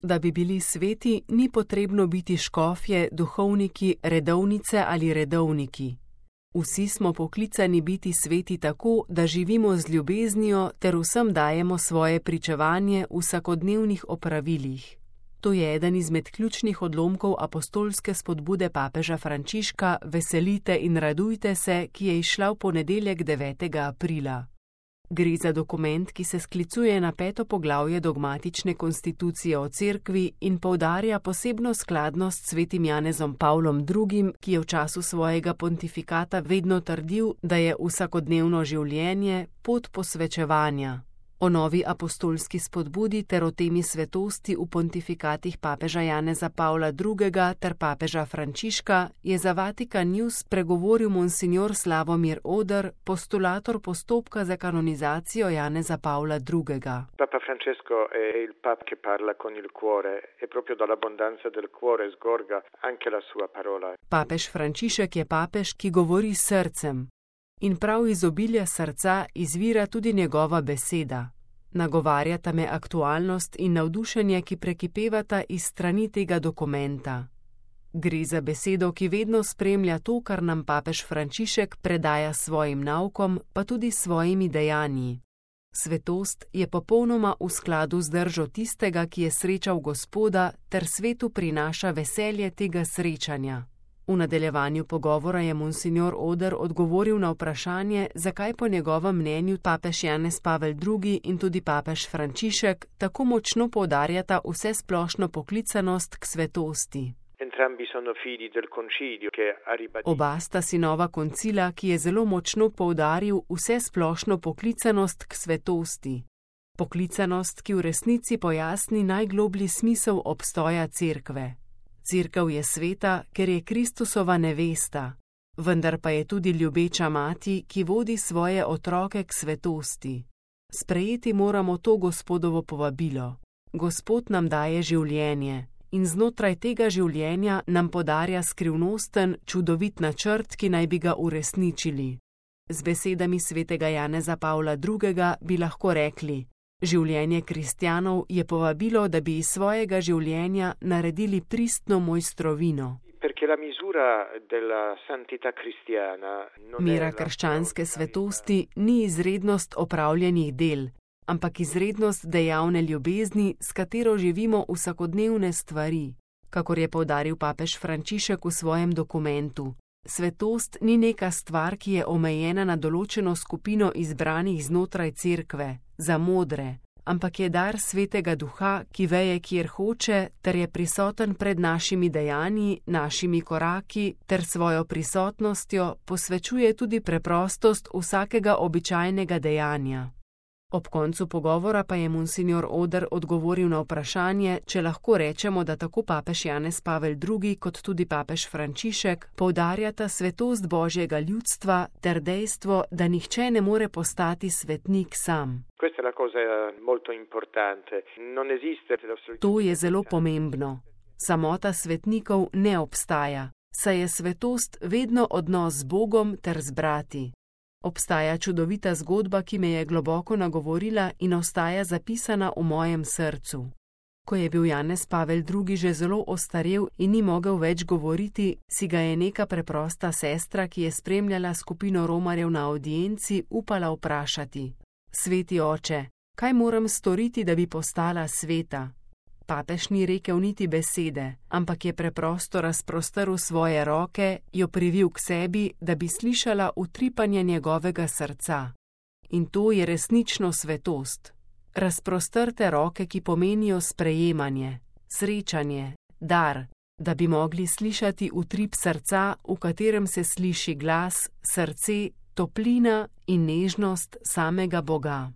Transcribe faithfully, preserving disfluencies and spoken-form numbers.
Da bi bili sveti, ni potrebno biti škofje, duhovniki, redovnice ali redovniki. Vsi smo poklicani biti sveti tako, da živimo z ljubeznijo ter vsem dajemo svoje pričevanje v vsakodnevnih opravilih. To je eden izmed ključnih odlomkov apostolske spodbude papeža Frančiška Veselite in radujte se, ki je izšla v ponedeljek devetega aprila. Gre za dokument, ki se sklicuje na peto poglavje dogmatične konstitucije o cerkvi in poudarja posebno skladnost s svetim Janezom Pavlom drugim, ki je v času svojega pontifikata vedno trdil, da je vsakodnevno življenje pot posvečevanja. O novi apostolski spodbudi ter o temi svetosti v pontifikatih papeža Janeza Pavla drugega ter papeža Frančiška je za Vatikan News pregovoril monsignor Slavomir Oder, postulator postopka za kanonizacijo Janeza Pavla drugega. Papa Francesco è il papa che parla con il cuore e proprio dall'abbondanza del cuore sgorga anche la sua parola. Papež Frančišek je papež, ki govori s srcem. In prav iz obilja srca izvira tudi njegova beseda. Nagovarjata me aktualnost in navdušenje, ki prekipevata iz strani tega dokumenta. Gre za besedo, ki vedno spremlja to, kar nam papež Frančišek predaja svojim naukom, pa tudi svojimi dejanji. Svetost je popolnoma v skladu z držo tistega, ki je srečal Gospoda, ter svetu prinaša veselje tega srečanja. V nadaljevanju pogovora je monsignor Oder odgovoril na vprašanje, zakaj po njegovem mnenju papež Janez Pavel drugi in tudi papež Frančišek tako močno poudarjata vsesplošno poklicanost k svetosti. Oba sta sinova koncila, ki je zelo močno poudaril vsesplošno poklicanost k svetosti. Poklicanost, ki v resnici pojasni najgloblji smisel obstoja cerkve. Cerkev je sveta, ker je Kristusova nevesta, vendar pa je tudi ljubeča mati, ki vodi svoje otroke k svetosti. Sprejeti moramo to Gospodovo povabilo. Gospod nam daje življenje in znotraj tega življenja nam podarja skrivnosten, čudovit načrt, ki naj bi ga uresničili. Z besedami svetega Janeza Pavla drugega bi lahko rekli: življenje kristjanov je povabilo, da bi iz svojega življenja naredili pristno mojstrovino. Mera krščanske svetosti ni izrednost opravljenih del, ampak izrednost dejavne ljubezni, s katero živimo vsakodnevne stvari, kakor je poudaril papež Frančišek v svojem dokumentu. Svetost ni neka stvar, ki je omejena na določeno skupino izbranih znotraj cerkve, za modre, ampak je dar svetega duha, ki veje kjer hoče, ter je prisoten pred našimi dejanji, našimi koraki, ter svojo prisotnostjo posvečuje tudi preprostost vsakega običajnega dejanja. Ob koncu pogovora pa je monsignor Oder odgovoril na vprašanje, če lahko rečemo, da tako papež Janez Pavel drugi kot tudi papež Frančišek poudarjata svetost Božjega ljudstva ter dejstvo, da nihče ne more postati svetnik sam. To je zelo pomembno. Samota svetnikov ne obstaja, saj je svetost vedno odnos z Bogom ter z brati. Obstaja čudovita zgodba, ki me je globoko nagovorila in ostaja zapisana v mojem srcu. Ko je bil Janez Pavel drugi že zelo ostarel in ni mogel več govoriti, si ga je neka preprosta sestra, ki je spremljala skupino romarjev na avdienci, upala vprašati: Sveti oče, kaj moram storiti, da bi postala sveta? Papež ni rekel niti besede, ampak je preprosto razprostrl svoje roke, jo privil k sebi, da bi slišala utripanje njegovega srca. In to je resnično svetost. Razprostrte roke, ki pomenijo sprejemanje, srečanje, dar, da bi mogli slišati utrip srca, v katerem se sliši glas, srce, toplina in nežnost samega Boga.